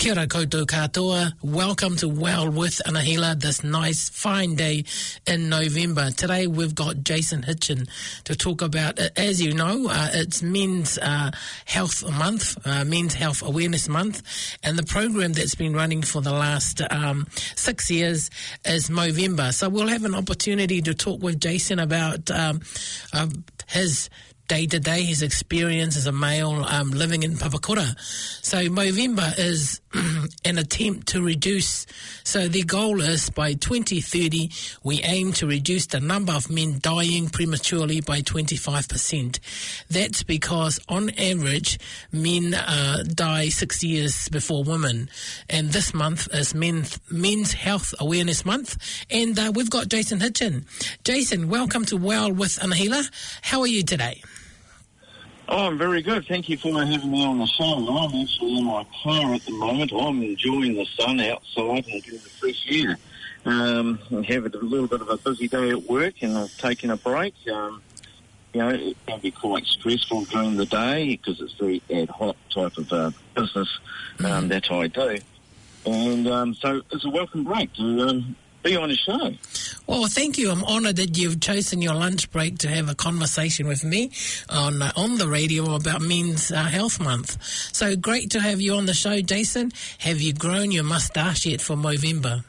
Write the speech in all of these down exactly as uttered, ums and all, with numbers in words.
Kia ora koutou katoa. Welcome to Well with Anahila this nice fine day in November. Today we've got Jason Hitchin to talk about, uh, as you know, uh, it's Men's uh, Health Month, uh, Men's Health Awareness Month, and the program that's been running for the last um, six years is Movember. So we'll have an opportunity to talk with Jason about um, uh, his day-to-day, his experience as a male um, living in Papakura. So Movember is an attempt to reduce, so the goal is by twenty thirty, we aim to reduce the number of men dying prematurely by twenty-five percent. That's because on average, men uh, die six years before women. And this month is men, Men's Health Awareness Month. And uh, we've got Jason Hitchin. Jason, welcome to Well with Anahila. How are you today? Oh, I'm very good. Thank you for having me on the show. I'm actually in my car at the moment. I'm enjoying the sun outside and getting the fresh air. Um, I'm having a little bit of a busy day at work, and I've taken a break. Um, you know, it can be quite stressful during the day because it's very ad hoc type of uh, business um, mm-hmm. that I do. And um, so it's a welcome break to um, be on the show. Well, thank you. I'm honoured that you've chosen your lunch break to have a conversation with me on uh, on the radio about Men's uh, Health Month. So great to have you on the show, Jason. Have you grown your moustache yet for Movember?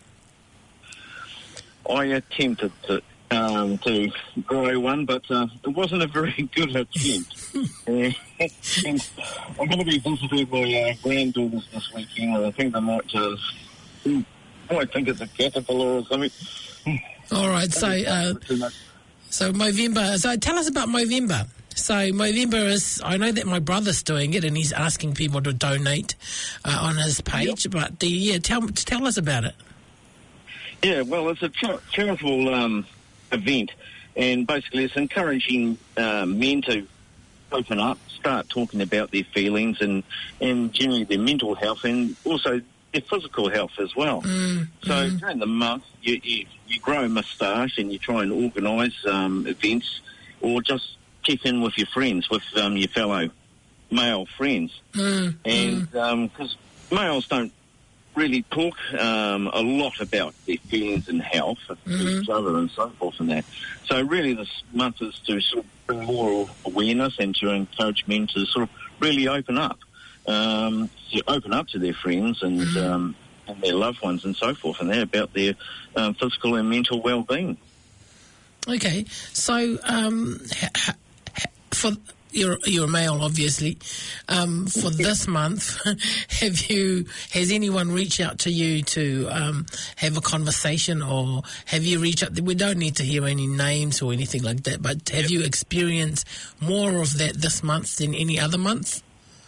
I attempted to, um, to grow one, but uh, it wasn't a very good attempt. uh, and I'm going to be visiting my uh, granddaughters this weekend, and I think they might just... Uh, I think it's a caterpillar or something. All right, so uh, so Movember. So tell us about Movember. So Movember is, I know that my brother's doing it and he's asking people to donate uh, on his page, yep. but the, yeah, tell tell us about it. Yeah, well, it's a char- charitable um, event, and basically it's encouraging uh, men to open up, start talking about their feelings and, and generally their mental health, and also their physical health as well. Mm, so mm. during the month, you, you, you grow a moustache and you try and organise um, events, or just check in with your friends, with um, your fellow male friends. Mm, and because mm. um, males don't really talk um, a lot about their feelings and health mm-hmm. to each other and so forth and that. So really this month is to sort of bring more awareness and to encourage men to sort of really open up. Um, to open up to their friends and, mm-hmm. um, and their loved ones and so forth, and that about their um, physical and mental well-being. Okay, so um, ha- ha- for you're you're a male, obviously. Um, for this month, have you has anyone reached out to you to um, have a conversation, or have you reached out? We don't need to hear any names or anything like that, but have yep. you experienced more of that this month than any other month?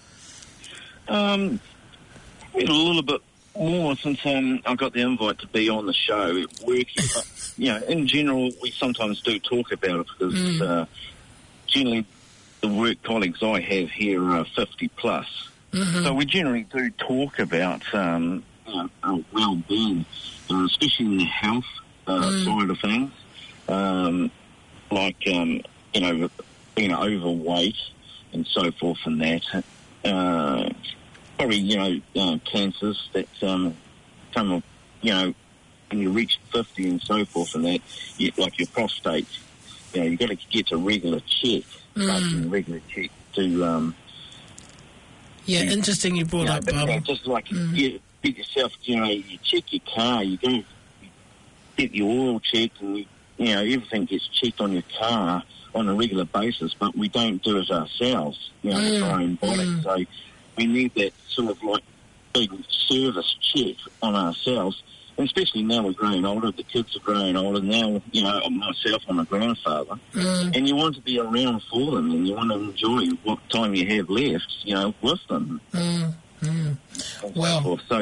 Um, a little bit more since um, I got the invite to be on the show working. But, you know, in general, we sometimes do talk about it because mm. uh, generally the work colleagues I have here are fifty plus. Mm-hmm. So we generally do talk about um, you know, our well-being, uh, especially in the health uh, mm. side of things, um, like, um, you know, being overweight and so forth and that. Uh, probably, you know, uh, cancers that um, come, you know, when you reach fifty and so forth and that, you, like your prostate, you know, you've got to get a regular check, mm. like a regular check to... Um, yeah, to, interesting you brought you know, up, but, um, you know, just like mm. you get yourself, you know, you check your car, you go get your oil checked, and, you, you know, everything gets checked on your car on a regular basis, but we don't do it ourselves, you know, mm, with our own body. Mm. So we need that sort of like big service check on ourselves, and especially now we're growing older, the kids are growing older, now, you know, myself, I'm a grandfather, mm. and you want to be around for them, and you want to enjoy what time you have left, you know, with them. Mm. Mm. Well, so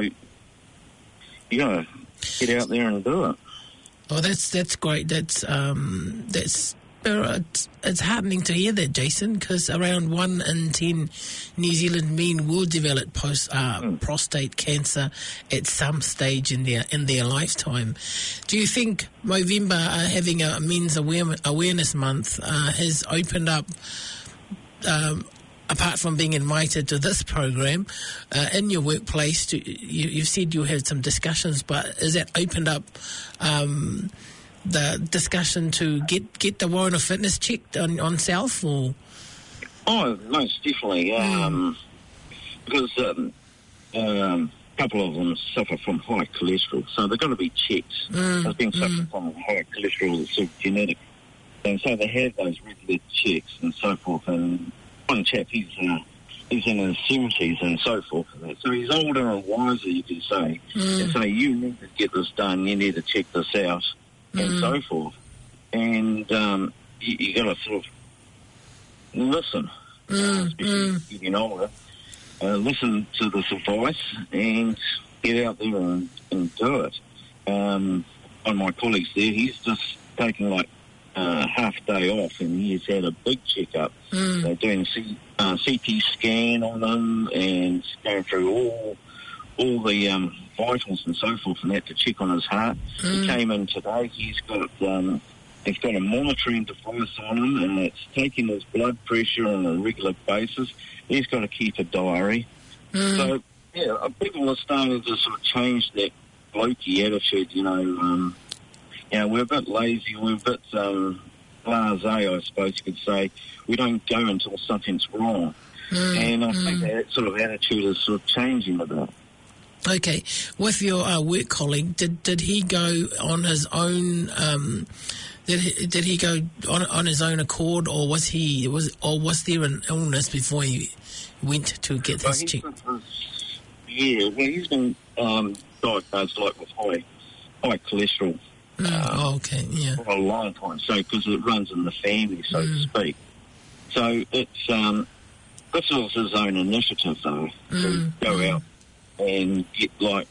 you got to get out there and do it. Well, that's that's great. That's um, that's it's, it's heartening to hear that, Jason, because around one in ten New Zealand men will develop post uh, mm. prostate cancer at some stage in their in their lifetime. Do you think Movember, uh, having a Men's aware- Awareness Month, uh, has opened up um, apart from being invited to this program, uh, in your workplace, to, you, you've said you had some discussions, but is that opened up um, the discussion to get, get the warrant of fitness checked on, on self? Or? Oh, most definitely. Um, mm. Because um, um, a couple of them suffer from high cholesterol, so they've got to be checked. Mm. They've been suffering mm. from high cholesterol that's sort of genetic. And so they have those regular checks and so forth. And one chap, he's uh, he's in his seventies and so forth. So he's older and wiser, you could say. Mm. And so you need to get this done, you need to check this out, and mm. so forth. And um, you, you got to sort of listen, mm. uh, especially mm. getting older. Uh, listen to this advice and get out there and, and do it. Um, one of my colleagues there, he's just taking like uh, half day off, and he's had a big checkup. Mm. They're doing a C, uh, C T scan on him and going through all all the um, vitals and so forth, and that to check on his heart. Mm. He came in today. He's got um, he's got a monitoring device on him, and it's taking his blood pressure on a regular basis. He's got to keep a diary. Mm. So yeah, people are starting to sort of change that blokey attitude. You know. Um, You know, we're a bit lazy, we're a bit um, blasé, I suppose you could say. We don't go until something's wrong. Mm, and I mm. think that sort of attitude is sort of changing a bit. Okay. With your uh, work colleague, did did he go on his own? Um, did he, did he go on on his own accord, or was he was or was there an illness before he went to get Well, this checked? Yeah, well, he's been um, diagnosed like with high high cholesterol. Mm, um, oh, okay, yeah. For a long time, so because it runs in the family, so mm. to speak. So it's um, this was his own initiative, though, mm. to go mm. out and get like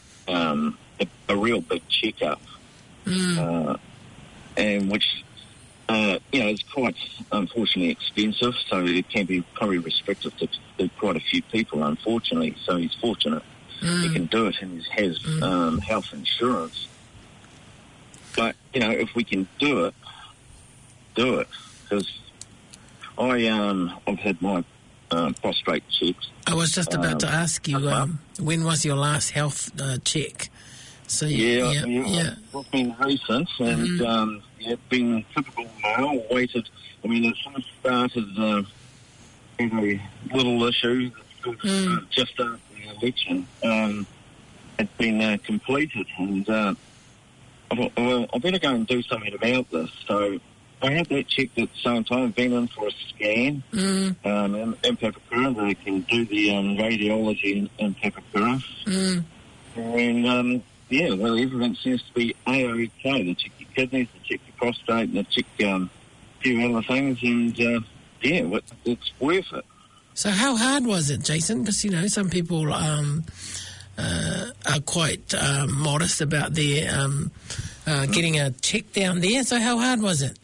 um, a, a real big checkup, mm. uh, and which uh, you know is quite unfortunately expensive. So it can be probably restrictive to, to quite a few people, unfortunately. So he's fortunate mm. he can do it, and he has mm. um, health insurance. But, you know, if we can do it, do it. Because I, um, I've had my uh, prostate checked. I was just about um, to ask you, um, when was your last health uh, check? So yeah, yeah, yeah, yeah. It's been recent, and mm-hmm. um, yeah, been typical male, waited. I mean, it sort of started uh, with a little issue mm. uh, just after the election. Um, had been uh, completed, and uh, I thought, well, I better go and do something about this. So I had that checked at the same time, been in for a scan mm. um, in, in Papakura. They can do the um, radiology in, in Papakura. Mm. And, um, yeah, well, everything seems to be A-OK. They check your kidneys, they check your prostate, and they check um, a few other things, and, uh, yeah, it, it's worth it. So how hard was it, Jason? Because, you know, some people um, uh, are quite uh, modest about their um, uh, getting a check down there. So how hard was it?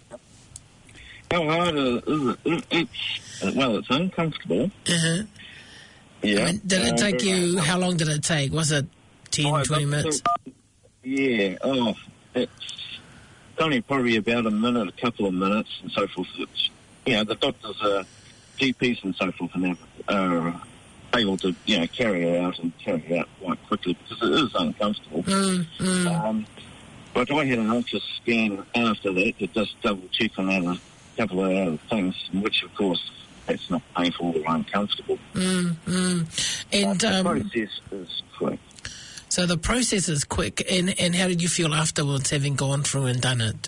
How hard is it? it it's, well, it's uncomfortable. Uh-huh. Yeah. I mean, did it take uh, you, how long did it take? Was it ten, oh, twenty minutes? Yeah, oh, it's only probably about a minute, a couple of minutes and so forth. It's, you know, the doctors are G Ps and so forth, and are able to, you know, carry it out and carry it out quite quickly because it is uncomfortable. Mm, mm. Um, but I had an ultra scan after that to just double check on other, a couple of other things, which of course that's not painful or uncomfortable. Mm, mm. And but the um, process is quick. So the process is quick, and, and how did you feel afterwards, having gone through and done it?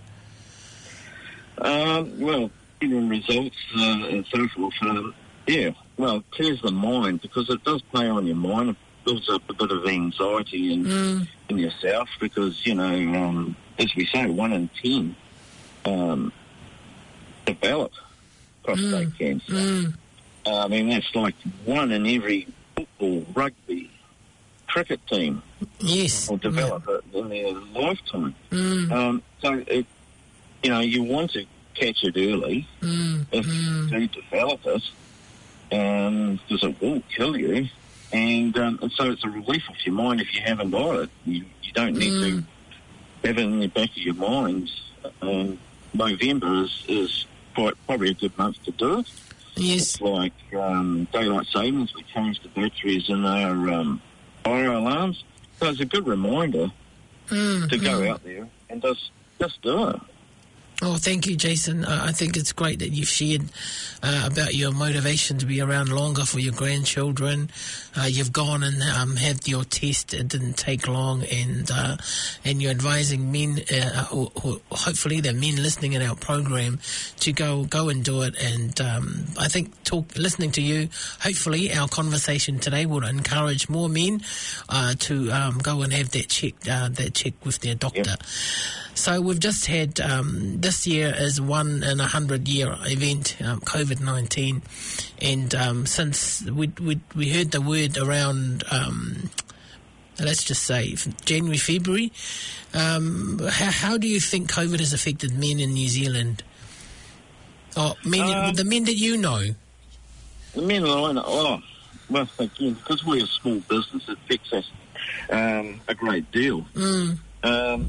Um, well, getting results uh, and so forth, um, yeah, well, it clears the mind because it does play on your mind. It builds up a bit of anxiety in, mm. in yourself because, you know, um, as we say, one in ten um, develop prostate mm. cancer. Mm. Uh, I mean, that's like one in every football, rugby, cricket team yes. will develop yeah. it in their lifetime. Mm. Um, so, it, you know, you want to catch it early mm. if mm. you develop it, um, because it will kill you. And, um, and so it's a relief off your mind if you haven't got it. You, you don't need mm. to have it in the back of your mind. Um, November is, is quite probably a good month to do it. Yes. It's like um, daylight savings. We changed the batteries in our um, fire alarms. So it's a good reminder mm, to go mm. out there and just just do it. Oh, thank you, Jason. Uh, I think it's great that you've shared uh, about your motivation to be around longer for your grandchildren. Uh, you've gone and um, had your test. It didn't take long, and uh, and you're advising men, uh, or, or hopefully they're men listening in our program, to go go and do it. And um, I think talk, listening to you, hopefully our conversation today will encourage more men uh, to um, go and have that check, uh, that check with their doctor. Yep. So we've just had, um, this year is one in a hundred year event, um, COVID nineteen. And um, since we, we we heard the word around, um, let's just say January, February, um, how, how do you think COVID has affected men in New Zealand? Oh, men, Uh, the men that you know. The men that I know, oh, well, again, because we're a small business, it affects us um, a great deal. Mm. Um,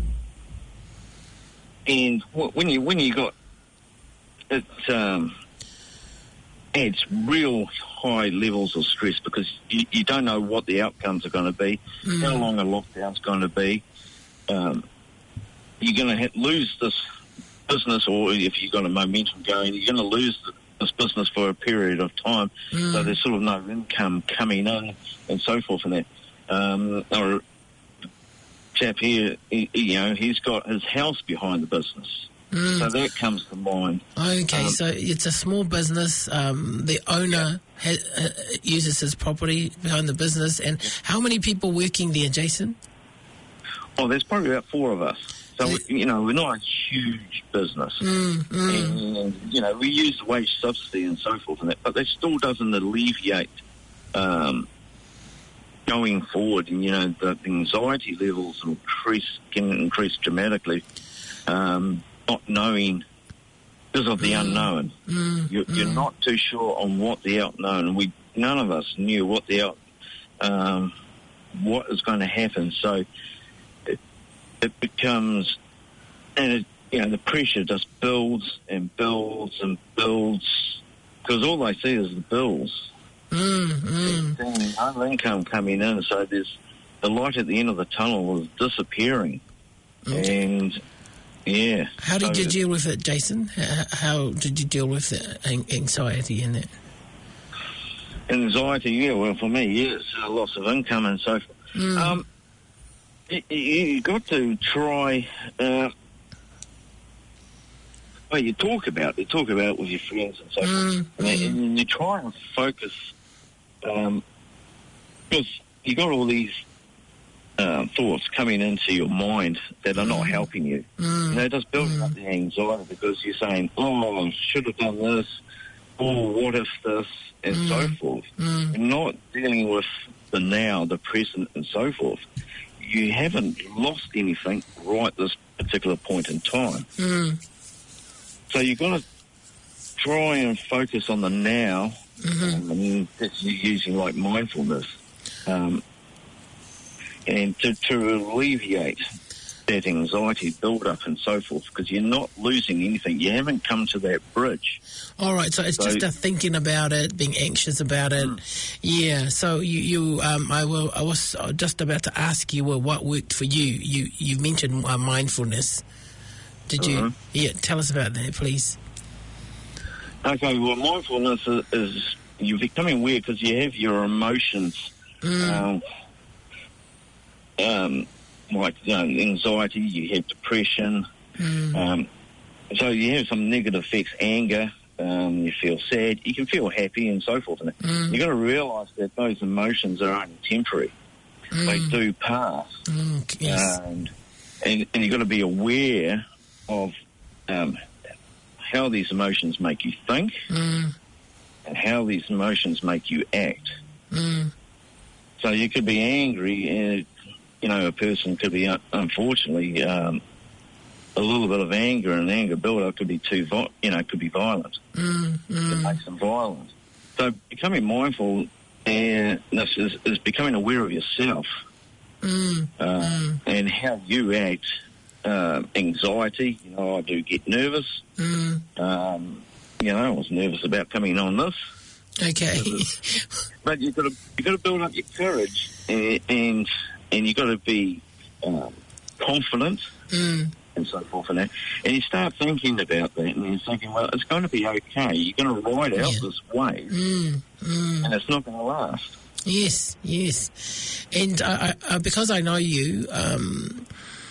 and wh- when you when you got it, um, adds real high levels of stress because you, you don't know what the outcomes are going to be, Mm. how long a lockdown's going to be. Um, you're going to ha- lose this business, or if you've got a momentum going, you're going to lose the, this business for a period of time. Mm. So there's sort of no income coming in and so forth and that. Um, or chap here, he, you know, he's got his house behind the business. Mm. So that comes to mind. Okay, Um, so it's a small business. Um, the owner ha- uh, uses his property behind the business. And how many people working there, Jason? Oh, there's probably about four of us. So, Uh, we, you know, we're not a huge business. Mm, mm, And, you know, we use the wage subsidy and so forth and that, but that still doesn't alleviate um, going forward. And, you know, the anxiety levels increase, can increase dramatically, um, not knowing because of the Mm. unknown. mm, You're, you're mm. not too sure on what the unknown. We none of us knew what the out, um, what is going to happen. So it, it becomes, and it, you know, the pressure just builds and builds and builds because all they see is the bills. Mm, mm. There's no income coming in, so there's the light at the end of the tunnel is disappearing, Okay. and yeah. How did so you deal with it, Jason? How, how did you deal with the an- anxiety in it? Anxiety, yeah, well, for me, yeah, it's a loss of income and so forth. Mm. Um, you, you got to try, uh, well, you talk about it, you talk about it with your friends and so Mm, forth, and, mm. and you try and focus, um, because you got all these uh, thoughts coming into your mind that are not helping you. Mm. You know, just building up the anxiety because you're saying, oh, I should have done this, or what if this, and Mm. so forth. Mm. You're not dealing with the now, the present, and so forth. You haven't lost anything right this particular point in time. Mm. So you've got to try and focus on the now, Mhm. um, and that's using like mindfulness, um, and to, to alleviate that anxiety build-up and so forth, because you're not losing anything. You haven't come to that bridge. All right, so it's So- just a thinking about it, being anxious about it. Yeah. So you, you, um, I will. I was just about to ask you, well, what worked for you? You, you mentioned uh, mindfulness. Did you? Mhm. Yeah. Tell us about that, please. Okay, well, mindfulness is, is you're becoming aware because you have your emotions, Mm. um, um, like you know, anxiety, you have depression, Mm. um, so you have some negative effects, anger, um, you feel sad, you can feel happy and so forth. And Mm. you've got to realise that those emotions are only temporary. They Mm. do pass. Mm. Yes. And, and, and you've got to be aware of um, how these emotions make you think Mm. and how these emotions make you act. Mm. So you could be angry and, you know, a person could be, uh, unfortunately, um, a little bit of anger and anger build-up could be too, vi- you know, could be violent. Mm. It Mm. makes them violent. So becoming mindful and this is, is becoming aware of yourself Mm. uh, Mm. and how you act. Uh, anxiety, you know, I do get nervous. Mm. Um, you know, I was nervous about coming on this. Okay. But you've got to you've got to build up your courage, and and, and you've got to be um, confident. Mm. And so forth and that. And you start thinking about that, and you're thinking, well, it's going to be okay. You're going to ride out yeah. this wave, mm, mm. and it's not going to last. Yes, yes. And I, I, because I know you, um,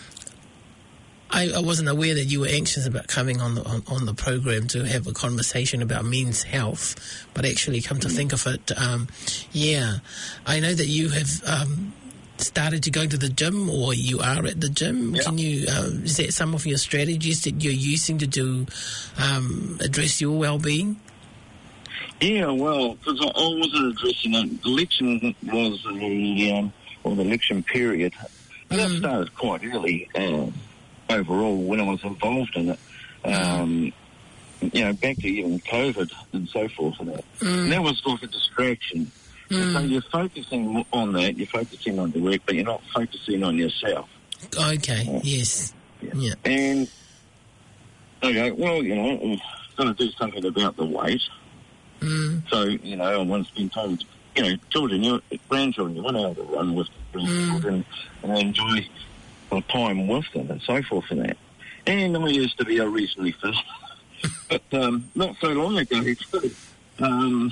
I, I wasn't aware that you were anxious about coming on the on, on the program to have a conversation about men's health, but actually come to mm. think of it, um, yeah, I know that you have... Um, started to go to the gym, or you are at the gym. Yeah. Can you, uh, is that some of your strategies that you're using to do, um, address your well-being? Yeah, well, because I, I wasn't addressing it. The election was the, um, or the election period. And Mm. that started quite early, uh, overall, when I was involved in it. Um, you know, back to even COVID and so forth and that. Mm. And that was like a distraction. Mm. So you're focusing on that, you're focusing on the work, but you're not focusing on yourself. Okay, yeah. yes. Yeah. yeah. And, okay, well, you know, I'm going to do something about the weight. Mm. So, you know, I once been told, you know, children, your grandchildren, you want to be able to run with grandchildren mm. and enjoy the time with them and so forth and that. And I used to be a reasonably fit, but um, not so long ago, too. Um,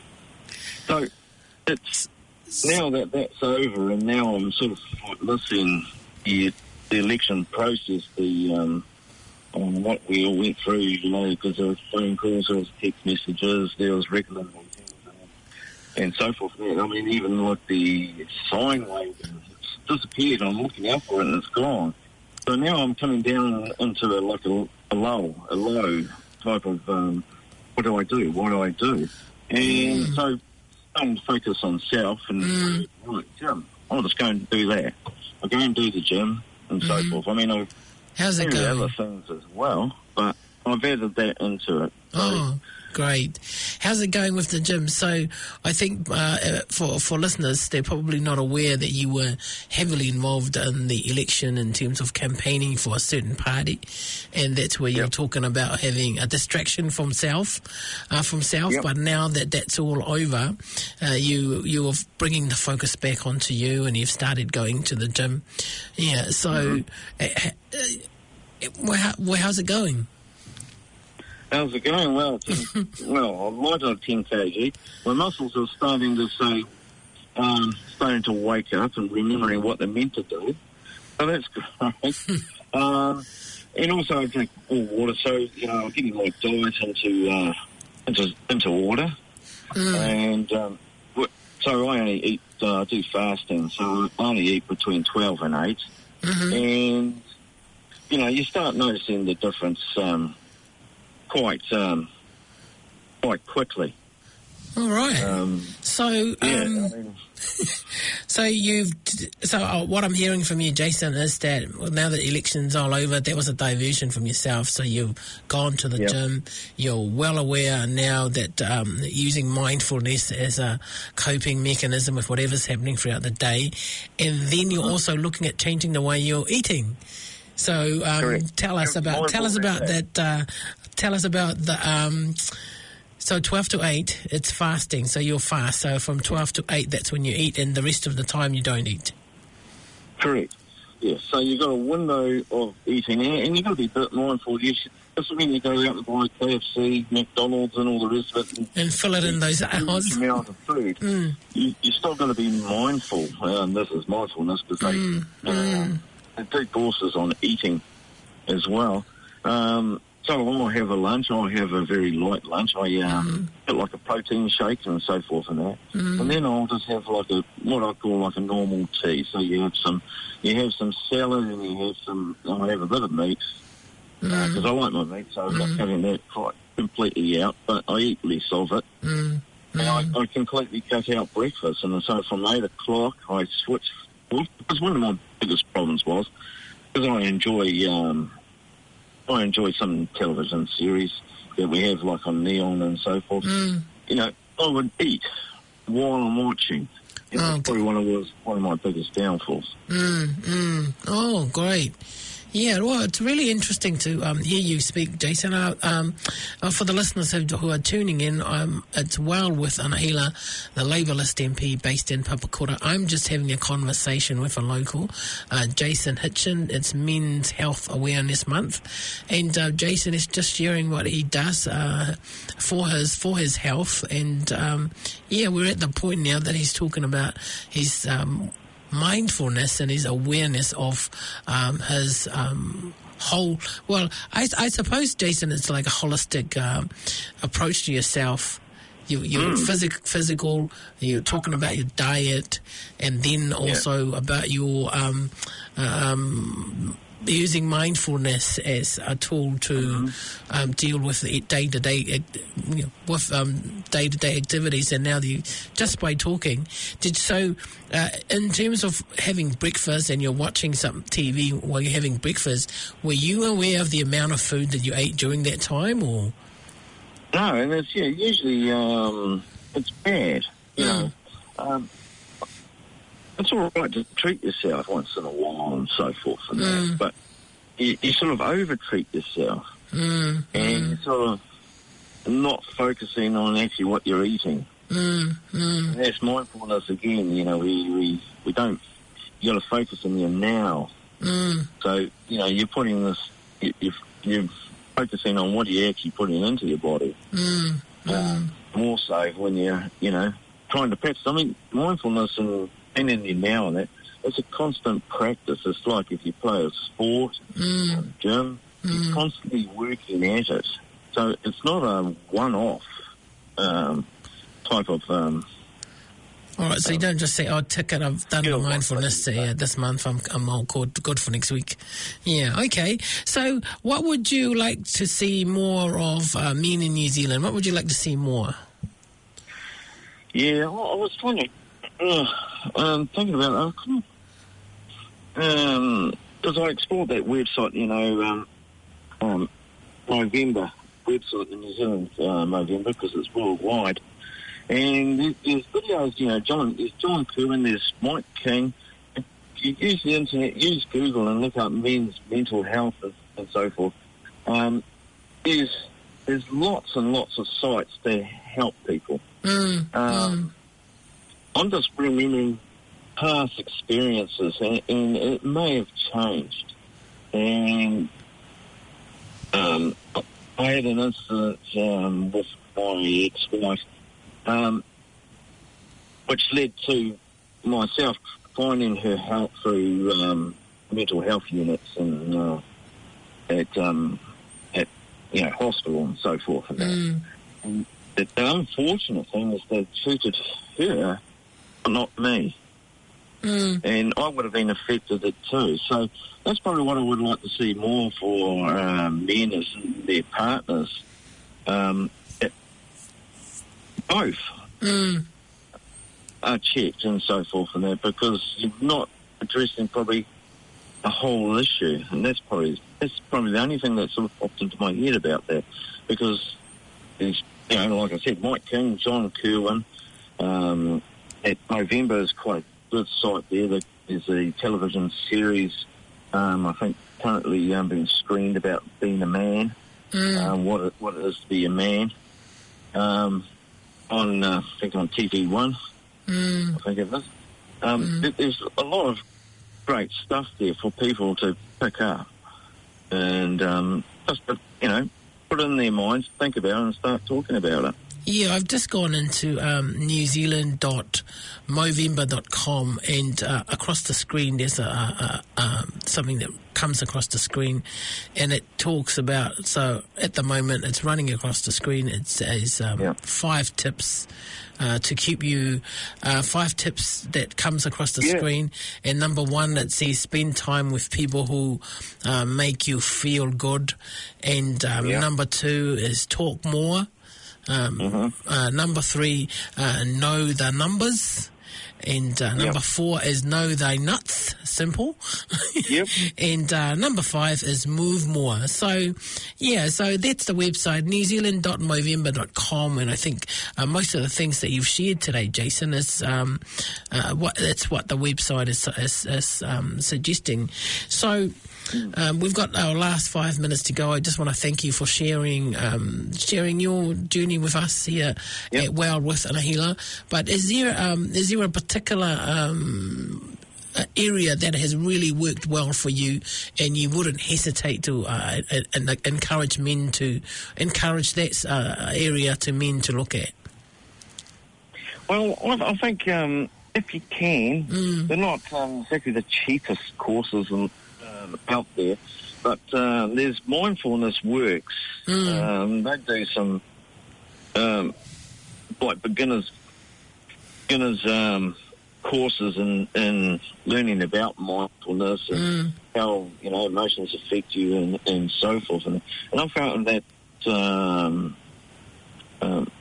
so... It's now that that's over, and now I'm sort of like listening to the election process, the um, on what we all went through, you know, because there was phone calls, there was text messages, there was regular meetings, and, and so forth. I mean, even like the sine wave, it's disappeared. I'm looking out for it, and it's gone. So now I'm coming down into a, like a, a low, a low type of um, what do I do? What do I do? And mm. so. I'm focus on self and mm. right, gym. I'll just go and do that. I'll go and do the gym and mm. so forth. I mean, I've How's it going? other things as well, but I've added that into it. So. Oh, great. How's it going with the gym? So I think uh, for for listeners, they're probably not aware that you were heavily involved in the election in terms of campaigning for a certain party, and that's where you're yep. talking about having a distraction from self, uh, from self. Yep. But now that that's all over, uh, you you're bringing the focus back onto you, and you've started going to the gym. Yeah. So, mm-hmm. uh, uh, well, well, how's it going? How's it going? Well, ten, well, I'm right on ten kilograms. My muscles are starting to say, um, starting to wake up and remembering what they're meant to do. So that's great. um, and also I drink more water, so you know I'm getting my diet into uh, into into water. Mm. And um, so I only eat. Uh, I do fasting, so I only eat between twelve and eight. Mm-hmm. And you know, you start noticing the difference. Um, Quite, um, quite quickly. All right. Um, so, yeah, um, I mean, so you've. So uh, what I'm hearing from you, Jason, is that well, now that the election's all over, there was a diversion from yourself. So you've gone to the yep. gym. You're well aware now that um, using mindfulness as a coping mechanism with whatever's happening throughout the day, and then you're also looking at changing the way you're eating. So um, tell us about tell us about that. Uh, tell us about the. Um, so twelve to eight, it's fasting. So you'll fast. So from twelve to eight, that's when you eat, and the rest of the time you don't eat. Correct. Yes. So you've got a window of eating, and you've got to be a bit mindful. You should, doesn't mean you go out and buy K F C, McDonald's, and all the rest of it, and, and fill it in those hours. Amount of food. Mm. You, you're still going to be mindful. Um, this is mindfulness because they. Mm. Uh, mm. They do courses on eating as well. Um, so I'll have a lunch. I'll have a very light lunch. I um, mm. get like a protein shake and so forth and that. Mm. And then I'll just have like a what I call like a normal tea. So you have some, you have some salad and you have some. I have a bit of meat because mm. uh, I like my meat, so I'm mm. not having that quite completely out. But I eat less of it. Mm. And mm. I, I completely cut out breakfast, and so from eight o'clock I switch. Because one of my biggest problems was because I enjoy um, I enjoy some television series that we have like on Neon and so forth. Mm. You know, I would eat while I'm watching. It was oh, probably one of was one of my biggest downfalls. Mm, mm. Oh, great. Yeah, well, it's really interesting to um, hear you speak, Jason. Uh, um, uh, for the listeners who, who are tuning in, um, it's Well with Anahila, the Labourist M P based in Papakura. I'm just having a conversation with a local, uh, Jason Hitchin. It's Men's Health Awareness Month, and uh, Jason is just sharing what he does uh, for his for his health. And um, yeah, we're at the point now that he's talking about his Um, mindfulness and his awareness of um, his um, whole, well, I, I suppose, Jason, it's like a holistic um, approach to yourself. You, you're mm. physic, physical, you're talking about your diet, and then also yeah. about your um, um, using mindfulness as a tool to mm-hmm. um, deal with the day-to-day you know, with um, day-to-day activities. And now you just by talking, did so uh, in terms of having breakfast and you're watching some T V while you're having breakfast, were you aware of the amount of food that you ate during that time, or? No, and it's yeah, usually um, it's bad. You mm. know, um, it's all right to treat yourself once in a while and so forth and mm. that, but you, you sort of over-treat yourself mm. and mm. you're sort of not focusing on actually what you're eating. Mm. Mm. And that's mindfulness again, you know, we, we, we don't, you got to focus on your now. Mm. So, you know, you're putting this, you, you're, you're focusing on what you're actually putting into your body. Mm. Uh, mm. More so when you're, you know, trying to practice. I mean, mindfulness and and in the now and that, it's a constant practice. It's like if you play a sport, mm. or a gym, mm. you're constantly working at it. So it's not a one-off um, type of... Um, all right, so you don't just say, oh, ticket, I've done the mindfulness yeah, this month, I'm, I'm all good, good for next week. Yeah, okay. So what would you like to see more of uh, Men in New Zealand? What would you like to see more? Yeah, well, I was trying to... Uh, um, thinking about it, um, because I explored that website, you know, um, um, Movember website in New Zealand, uh, Movember, because it's worldwide. And there's videos, you know, John, there's John Kerwin, there's Mike King. You use the internet, use Google and look up men's mental health and, and so forth. Um, there's, there's lots and lots of sites to help people. Mm, um, mm. I'm just remembering past experiences, and, and it may have changed. And um, I had an incident um, with my ex-wife, um, which led to myself finding her help through um, mental health units and uh, at um, at you know hospital and so forth. And that. Mm. And the, the unfortunate thing is they treated her. Not me. Mm. And I would have been affected it too. So that's probably what I would like to see more for um, men as their partners. Um, both mm. are checked and so forth and that, because you're not addressing probably a whole issue. And that's probably that's probably the only thing that sort of popped into my head about that. Because, there's, you know, like I said, Mike King, John Kerwin, um, at Movember is quite a good site there. There's a television series, um, I think, currently um, being screened about being a man, mm. um, what it, what it is to be a man, um, on, uh, I think on T V one, mm. I think it is. Um, mm. There's a lot of great stuff there for people to pick up and um, just, you know, put it in their minds, think about it and start talking about it. Yeah, I've just gone into um, new zealand dot movember dot com, and uh, across the screen there's a, a, a, um, something that comes across the screen, and it talks about, so at the moment it's running across the screen, it says um, yeah. five tips uh, to keep you, uh, five tips that comes across the yeah. screen, and number one it says spend time with people who uh, make you feel good, and um, yeah. number two is talk more. Um, mm-hmm. uh, number three, uh, know the numbers. And uh, number yep. four is know thy nuts. Simple. Yep. And uh, number five is move more. So, yeah, so that's the website, new zealand dot movember dot com. And I think uh, most of the things that you've shared today, Jason, is um, uh, what that's what the website is, is, is um, suggesting. So, um, we've got our last five minutes to go. I just want to thank you for sharing um, sharing your journey with us here yep. at Well with Anahila. But is there um, is there a particular um, area that has really worked well for you, and you wouldn't hesitate to uh, and, and encourage men to encourage that uh, area to men to look at? Well, I think um, if you can, mm. they're not um, exactly the cheapest courses in, um, out there, but uh, there's Mindfulness Works. Mm. Um, they do some um, like beginners beginners um, courses in, in learning about mindfulness and mm. how, you know, emotions affect you and, and so forth. And, and I found that um, um,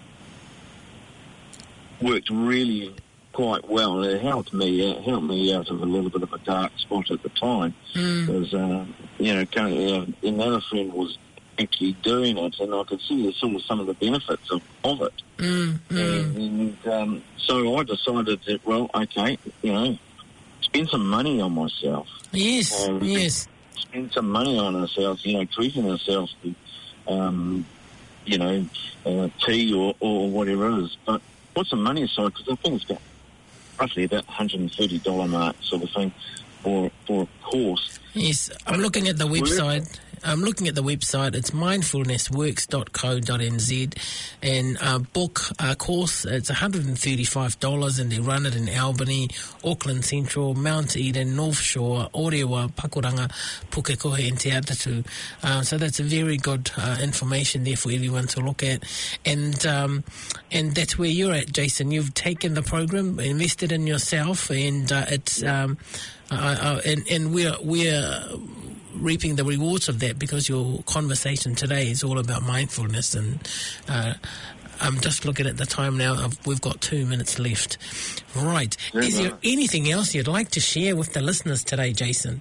worked really quite well. It helped me it helped me out of a little bit of a dark spot at the time. Because, mm. uh, you know, uh, another friend was actually doing it, and I could see some of some of the benefits of, of it. Mm, mm. And, and um, so I decided that, well, okay, you know, spend some money on myself. Yes, um, yes. Spend some money on ourselves, you know, treating ourselves to, um, you know, uh, tea or, or whatever it is. But put some money aside, because I think it's got roughly about one hundred thirty dollars mark sort of thing for, for a course. Yes, I'm looking at the website. I'm looking at the website. It's mindfulness works dot co dot n z, and uh, book a course. It's one hundred thirty-five dollars, and they run it in Albany, Auckland Central, Mount Eden, North Shore, Orewa, Pakuranga, Pukekohe, and Te Atatu. Uh, so that's a very good uh, information there for everyone to look at, and um, and that's where you're at, Jason. You've taken the program, invested in yourself, and uh, it's um, uh, uh, and and we're we're. reaping the rewards of that, because your conversation today is all about mindfulness. And uh, I'm just looking at the time now. We've got two minutes left. Right. Yeah, is there anything else you'd like to share with the listeners today, Jason?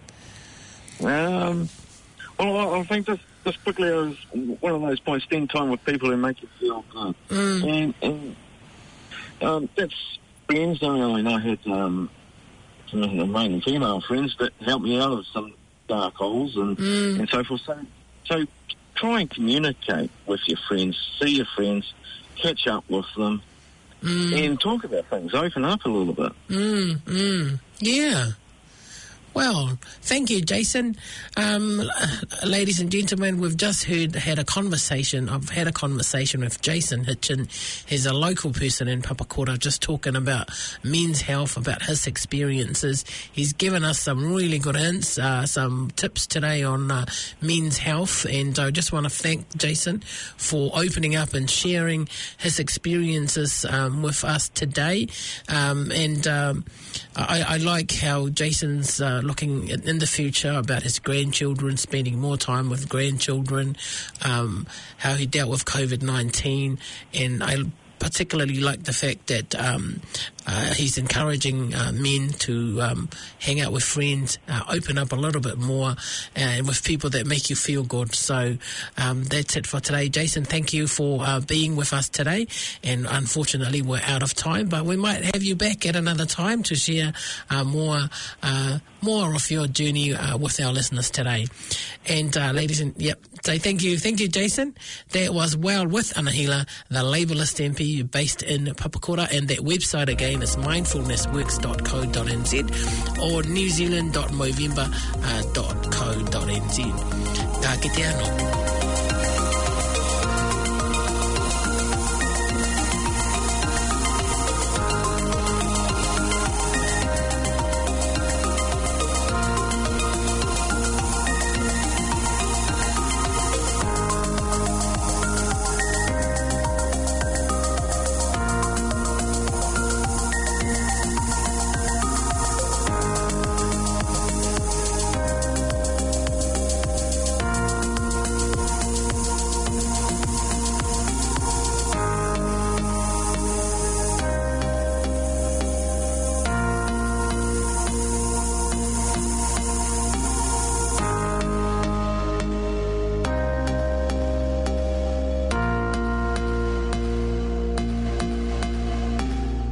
Um, well, I think just, just quickly, I was one of those points, spend time with people who make you feel good. Mm. And, and um, that's friends. I mean, I had um, some mainly female friends that helped me out of some dark holes and, mm. and so forth. So, so try and communicate with your friends, see your friends, catch up with them, mm. and talk about things. Open up a little bit. Mm, mm. Yeah. Well, thank you, Jason. Um, ladies and gentlemen, we've just heard had a conversation. I've had a conversation with Jason Hitchin. He's a local person in Papakura, just talking about men's health, about his experiences. He's given us some really good hints, uh, some tips today on uh, men's health, and I just want to thank Jason for opening up and sharing his experiences um, with us today. Um, and um, I, I like how Jason's uh, looking in the future about his grandchildren, spending more time with grandchildren, um, how he dealt with COVID nineteen, and I particularly like the fact that um, uh, he's encouraging uh, men to um, hang out with friends, uh, open up a little bit more, and with people that make you feel good. So um, that's it for today. Jason, thank you for uh, being with us today, and unfortunately we're out of time, but we might have you back at another time to share uh, more uh, more of your journey uh, with our listeners today. And uh, ladies and yep, say thank you, thank you, Jason. That was Well with Anahila, the Labourist M P based in Papakura, and that website again is mindfulness works dot co dot n z or new zealand dot movember dot co dot n z. Tā ki te anō.